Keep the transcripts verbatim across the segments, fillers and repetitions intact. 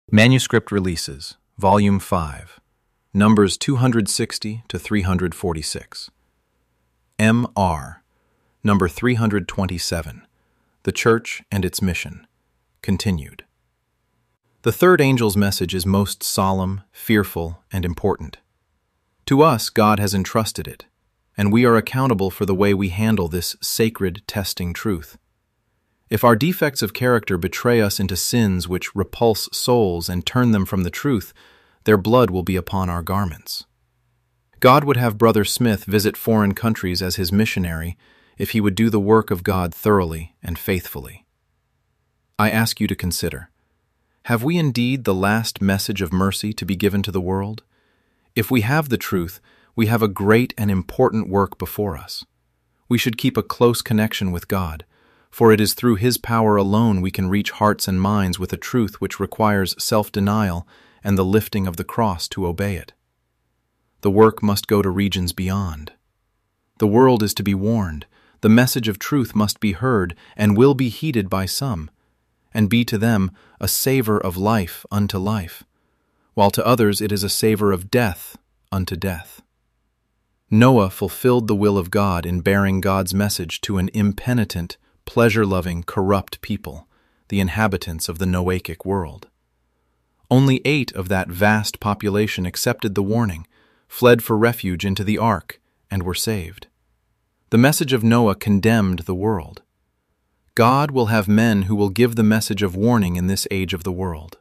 Manuscript Releases, Volume five, Numbers two hundred sixty to three hundred forty-six. M R, Number three hundred twenty-seven, The Church and Its Mission, continued. The third angel's message is most solemn, fearful, and important. To us, God has entrusted it, and we are accountable for the way we handle this sacred testing truth. If our defects of character betray us into sins which repulse souls and turn them from the truth, their blood will be upon our garments. God would have Brother Smith visit foreign countries as his missionary if he would do the work of God thoroughly and faithfully. I ask you to consider, have we indeed the last message of mercy to be given to the world? If we have the truth, we have a great and important work before us. We should keep a close connection with God, for it is through His power alone we can reach hearts and minds with a truth which requires self-denial and the lifting of the cross to obey it. The work must go to regions beyond. The world is to be warned, the message of truth must be heard and will be heeded by some, and be to them a savor of life unto life, while to others it is a savor of death unto death. Noah fulfilled the will of God in bearing God's message to an impenitent, pleasure-loving, corrupt people, the inhabitants of the Noachic world. Only eight of that vast population accepted the warning, fled for refuge into the ark, and were saved. The message of Noah condemned the world. God will have men who will give the message of warning in this age of the world.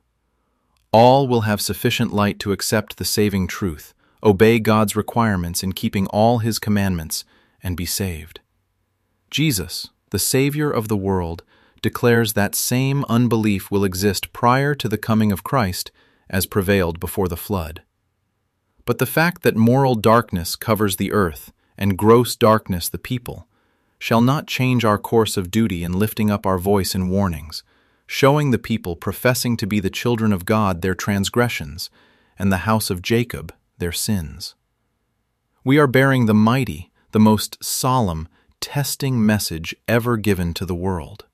All will have sufficient light to accept the saving truth, obey God's requirements in keeping all His commandments, and be saved. Jesus, the Savior of the world, declares that same unbelief will exist prior to the coming of Christ as prevailed before the flood. But the fact that moral darkness covers the earth and gross darkness the people shall not change our course of duty in lifting up our voice in warnings, showing the people professing to be the children of God their transgressions, and the house of Jacob their sins. We are bearing the mighty, the most solemn, testing message ever given to the world.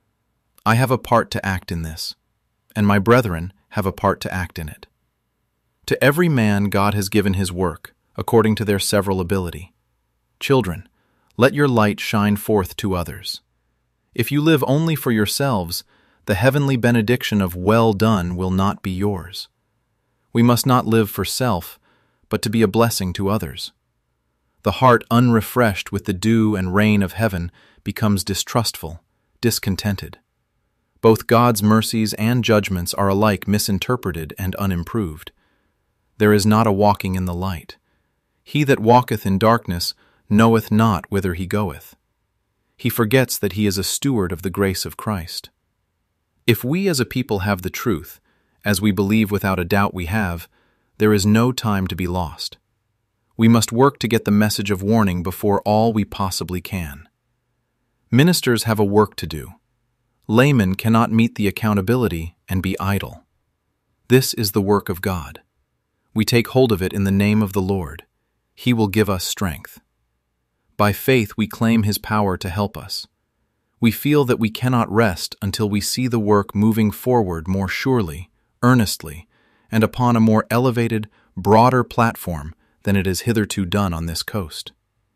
I have a part to act in this, and my brethren have a part to act in it. To every man God has given his work, according to their several ability. Children, let your light shine forth to others. If you live only for yourselves, the heavenly benediction of well done will not be yours. We must not live for self, but to be a blessing to others. The heart unrefreshed with the dew and rain of heaven becomes distrustful, discontented. Both God's mercies and judgments are alike misinterpreted and unimproved. There is not a walking in the light. He that walketh in darkness knoweth not whither he goeth. He forgets that he is a steward of the grace of Christ. If we as a people have the truth, as we believe without a doubt we have, there is no time to be lost. We must work to get the message of warning before all we possibly can. Ministers have a work to do. Laymen cannot meet the accountability and be idle. This is the work of God. We take hold of it in the name of the Lord. He will give us strength. By faith we claim His power to help us. We feel that we cannot rest until we see the work moving forward more surely, earnestly, and upon a more elevated, broader platform than it has hitherto done on this coast.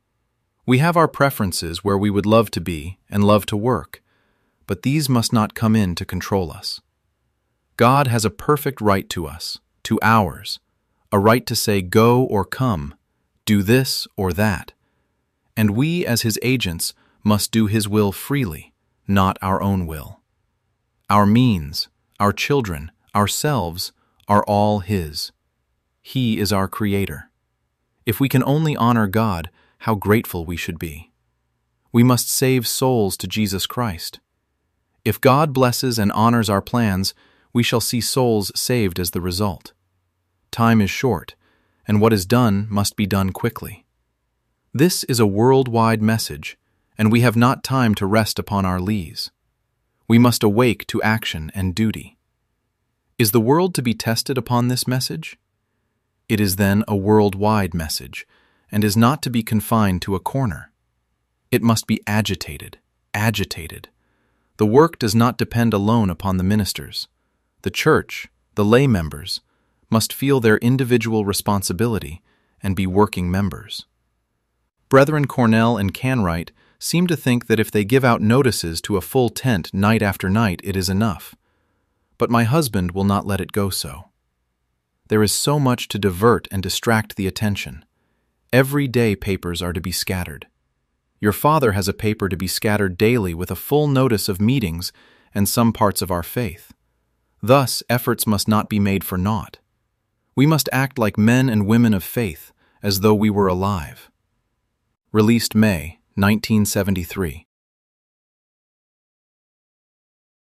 We have our preferences where we would love to be and love to work, but these must not come in to control us. God has a perfect right to us, to ours, a right to say go or come, do this or that, and we as His agents must do His will freely, not our own will. Our means, our children, ourselves are all His. He is our Creator. If we can only honor God, how grateful we should be. We must save souls to Jesus Christ. If God blesses and honors our plans, we shall see souls saved as the result. Time is short, and what is done must be done quickly. This is a worldwide message, and we have not time to rest upon our lees. We must awake to action and duty. Is the world to be tested upon this message? It is then a worldwide message, and is not to be confined to a corner. It must be agitated, agitated. The work does not depend alone upon the ministers. The church, the lay members, must feel their individual responsibility and be working members. Brethren Cornell and Canright seem to think that if they give out notices to a full tent night after night, it is enough. But my husband will not let it go so. There is so much to divert and distract the attention. Every day papers are to be scattered. Your father has a paper to be scattered daily with a full notice of meetings and some parts of our faith. Thus, efforts must not be made for naught. We must act like men and women of faith, as though we were alive. Released May nineteen seventy-three.